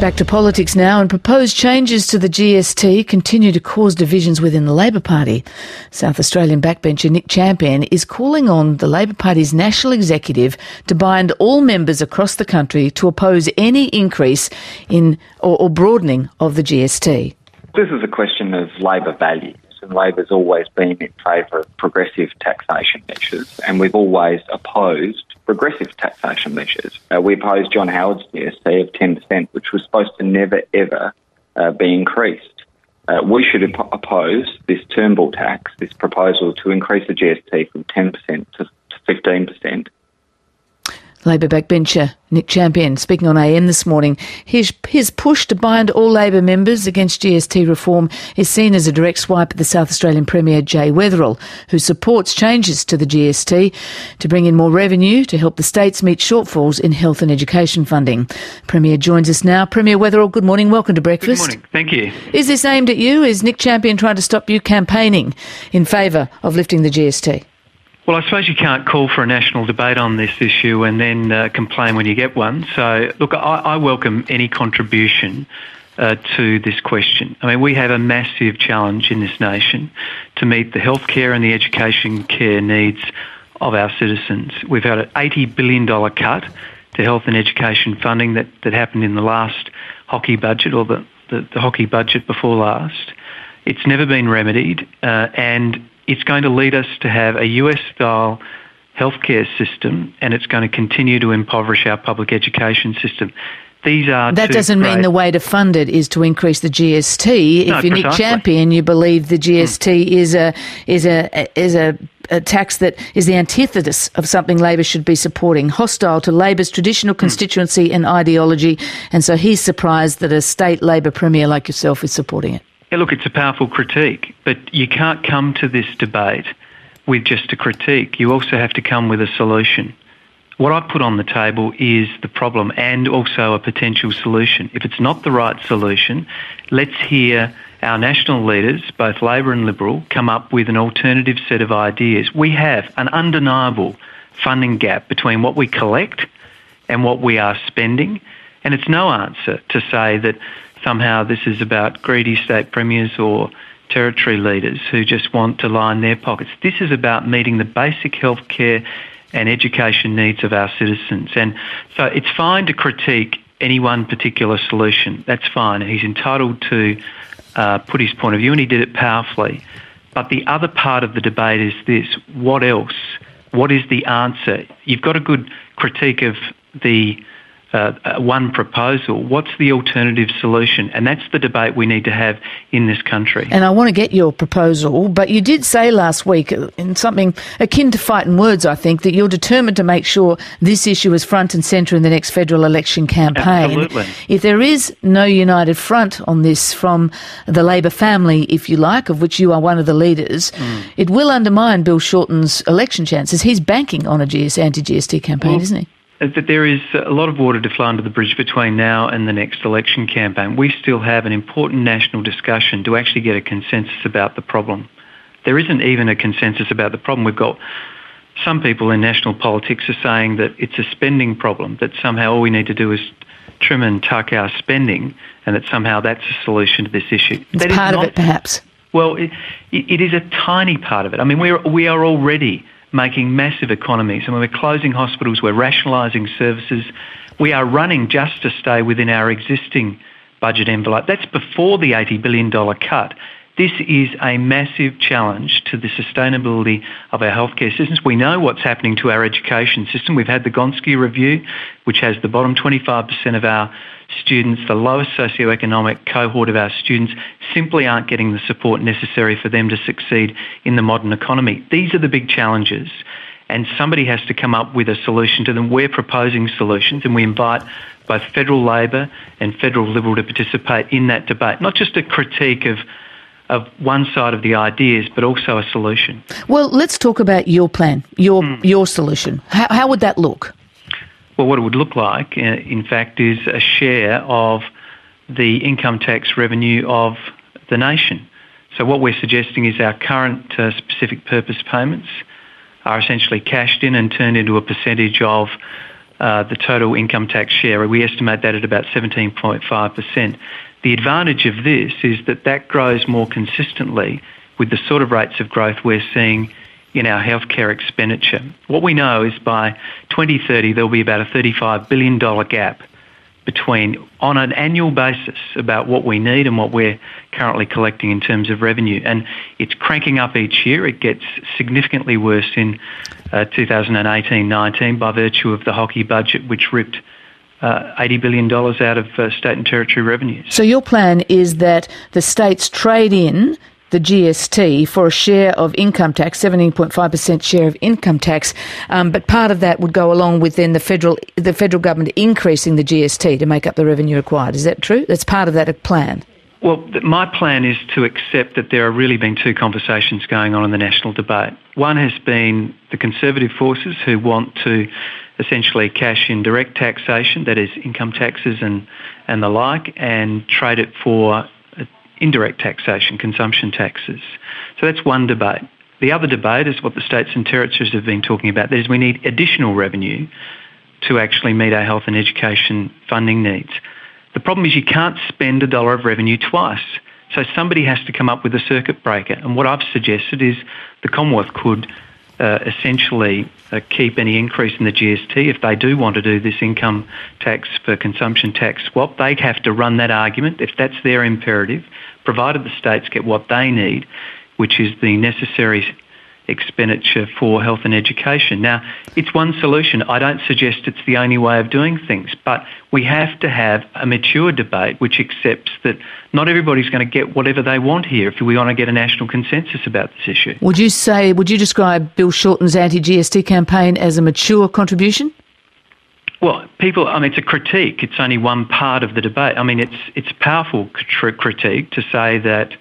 Back to politics now, and proposed changes to the GST continue to cause divisions within the Labor Party. South Australian backbencher Nick Champion is calling on the Labor Party's national executive to bind all members across the country to oppose any increase in or broadening of the GST. This is a question of Labor values, and Labor's always been in favour of progressive taxation measures, and we've always opposed progressive taxation measures. We opposed John Howard's GST of 10%, which was supposed to never, ever be increased. We should oppose this Turnbull tax, this proposal to increase the GST from 10% to 15%. Labor backbencher Nick Champion speaking on AM this morning. His push to bind all Labor members against GST reform is seen as a direct swipe at the South Australian Premier Jay Weatherill, who supports changes to the GST to bring in more revenue to help the states meet shortfalls in health and education funding. Premier joins us now. Premier Weatherill, good morning. Welcome to Breakfast. Good morning. Thank you. Is this aimed at you? Is Nick Champion trying to stop you campaigning in favour of lifting the GST? Well, I suppose you can't call for a national debate on this issue and then complain when you get one. So, look, I welcome any contribution to this question. I mean, we have a massive challenge in this nation to meet the healthcare and the education care needs of our citizens. We've had an $80 billion cut to health and education funding that happened in the last hockey budget, or the hockey budget before last. It's never been remedied, and it's going to lead us to have a US-style healthcare system, and it's going to continue to impoverish our public education system. That doesn't mean the way to fund it is to increase the GST. No, if you're Nick Champion, you believe the GST is a tax that is the antithesis of something Labor should be supporting, hostile to Labor's traditional constituency and ideology, and so he's surprised that a state Labor Premier like yourself is supporting it. Yeah, look, it's a powerful critique, but you can't come to this debate with just a critique. You also have to come with a solution. What I put on the table is the problem and also a potential solution. If it's not the right solution, let's hear our national leaders, both Labor and Liberal, come up with an alternative set of ideas. We have an undeniable funding gap between what we collect and what we are spending, and it's no answer to say that somehow this is about greedy state premiers or territory leaders who just want to line their pockets. This is about meeting the basic healthcare and education needs of our citizens. And so it's fine to critique any one particular solution. That's fine. He's entitled to put his point of view, and he did it powerfully. But the other part of the debate is this: what else? What is the answer? You've got a good critique of the one proposal. What's the alternative solution? And that's the debate we need to have in this country. And I want to get your proposal, but you did say last week, in something akin to fighting words, I think, that you're determined to make sure this issue is front and centre in the next federal election campaign. Absolutely. If there is no united front on this from the Labor family, if you like, of which you are one of the leaders, it will undermine Bill Shorten's election chances. He's banking on a anti-GST campaign, isn't he? That there is a lot of water to flow under the bridge between now and the next election campaign. We still have an important national discussion to actually get a consensus about the problem. There isn't even a consensus about the problem. We've got some people in national politics are saying that it's a spending problem, that somehow all we need to do is trim and tuck our spending, and that somehow that's a solution to this issue. It's that part of it, perhaps. Well, it is a tiny part of it. I mean, we are already making massive economies. I mean, we're closing hospitals, we're rationalising services. We are running just to stay within our existing budget envelope. That's before the $80 billion cut. This is a massive challenge to the sustainability of our healthcare systems. We know what's happening to our education system. We've had the Gonski Review, which has the bottom 25% of our students, the lowest socioeconomic cohort of our students, simply aren't getting the support necessary for them to succeed in the modern economy. These are the big challenges, and somebody has to come up with a solution to them. We're proposing solutions, and we invite both federal Labor and federal Liberal to participate in that debate, not just a critique of one side of the ideas, but also a solution. Well, let's talk about your plan, your solution. How would that look? Well, what it would look like, in fact, is a share of the income tax revenue of the nation. So what we're suggesting is our current specific purpose payments are essentially cashed in and turned into a percentage of the total income tax share. We estimate that at about 17.5%. The advantage of this is that grows more consistently with the sort of rates of growth we're seeing in our healthcare expenditure. What we know is by 2030 there'll be about a $35 billion gap between, on an annual basis, about what we need and what we're currently collecting in terms of revenue. And it's cranking up each year. It gets significantly worse in 2018-19 by virtue of the hockey budget, which ripped $80 billion out of state and territory revenues. So your plan is that the states trade in the GST for a share of income tax, 17.5% share of income tax, but part of that would go along with then the federal government increasing the GST to make up the revenue required. Is that true? That's part of that plan? Well, my plan is to accept that there have really been two conversations going on in the national debate. One has been the conservative forces who want to essentially cash in direct taxation, that is income taxes and the like, and trade it for indirect taxation, consumption taxes. So that's one debate. The other debate is what the states and territories have been talking about. That is, we need additional revenue to actually meet our health and education funding needs. The problem is you can't spend $1 of revenue twice. So somebody has to come up with a circuit breaker. And what I've suggested is the Commonwealth could essentially keep any increase in the GST. If they do want to do this income tax for consumption tax swap, they have to run that argument, if that's their imperative, provided the states get what they need, which is the necessary expenditure for health and education. Now, it's one solution. I don't suggest it's the only way of doing things, but we have to have a mature debate which accepts that not everybody's going to get whatever they want here if we want to get a national consensus about this issue. Would you describe Bill Shorten's anti-GST campaign as a mature contribution? Well, it's a critique. It's only one part of the debate. I mean, it's a powerful critique to say that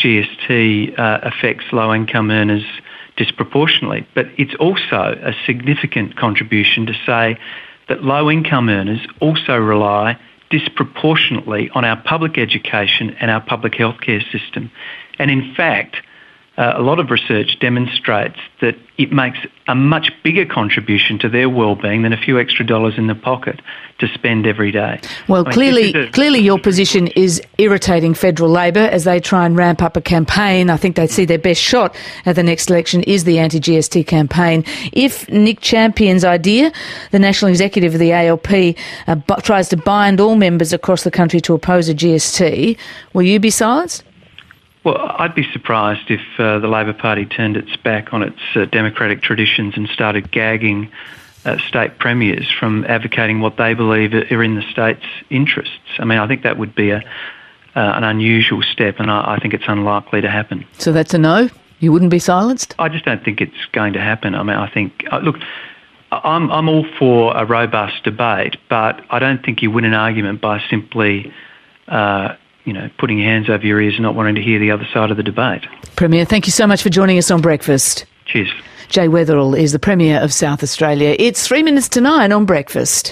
GST affects low-income earners disproportionately, but it's also a significant contribution to say that low-income earners also rely disproportionately on our public education and our public healthcare system. And in fact, a lot of research demonstrates that it makes a much bigger contribution to their well-being than a few extra dollars in the pocket to spend every day. Well, clearly your position is irritating federal Labor as they try and ramp up a campaign. I think they see their best shot at the next election is the anti-GST campaign. If Nick Champion's idea, the National Executive of the ALP, tries to bind all members across the country to oppose a GST, will you be silenced? Well, I'd be surprised if the Labor Party turned its back on its democratic traditions and started gagging state premiers from advocating what they believe are in the state's interests. I mean, I think that would be an unusual step, and I think it's unlikely to happen. So that's a no? You wouldn't be silenced? I just don't think it's going to happen. I mean, I think, look, I'm all for a robust debate, but I don't think you win an argument by simply putting your hands over your ears and not wanting to hear the other side of the debate. Premier, thank you so much for joining us on Breakfast. Cheers. Jay Weatherill is the Premier of South Australia. It's 9:03 on Breakfast.